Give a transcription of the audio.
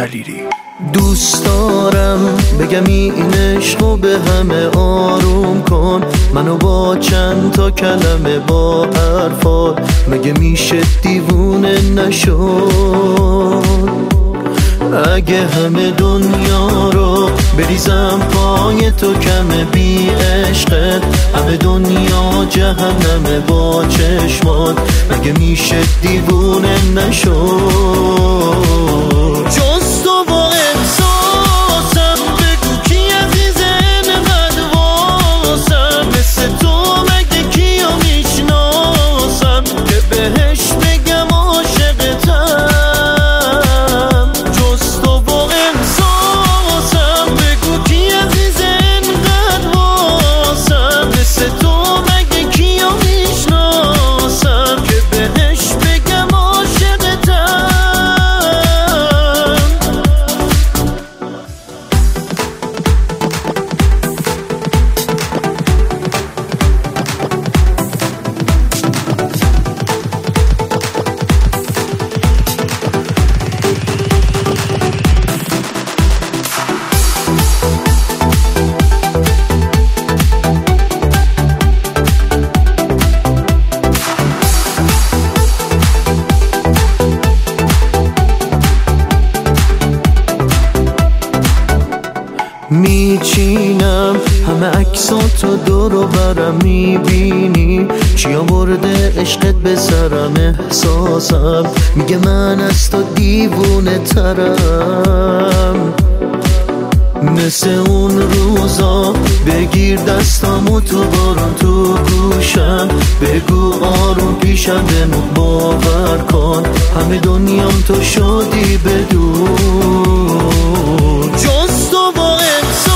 دلیری. دوست دارم بگم این عشقو به همه آروم کن، منو با چند تا کلمه با حرفات مگه میشه دیوونه نشد. اگه همه دنیا رو بریزم پای تو کمه بی عشقت، همه دنیا جهنمه با چشمات مگه میشه دیوونه نشد. جز تو با احساسم بگو کی عزیزه انقدر واسم، مثل تو مگه کیو میشناسم که بهش بگم عاشقتم. جز تو با احساسم بگو کی عزیزه انقدر واسم، مثل تو مگه کیو میشناسم که بهش بگم عاشقتم. میچینم همه عکساتو دور و برم میبینی، چی آورده عشقت به سرم احساسم میگه من از تو دیوونه ترم. مثل اون روزا بگیر دستامو تو بارون تو گوشم، بگو آروم پیشم بمون باور کن همه دنیام تو شدی بدون. جز تو با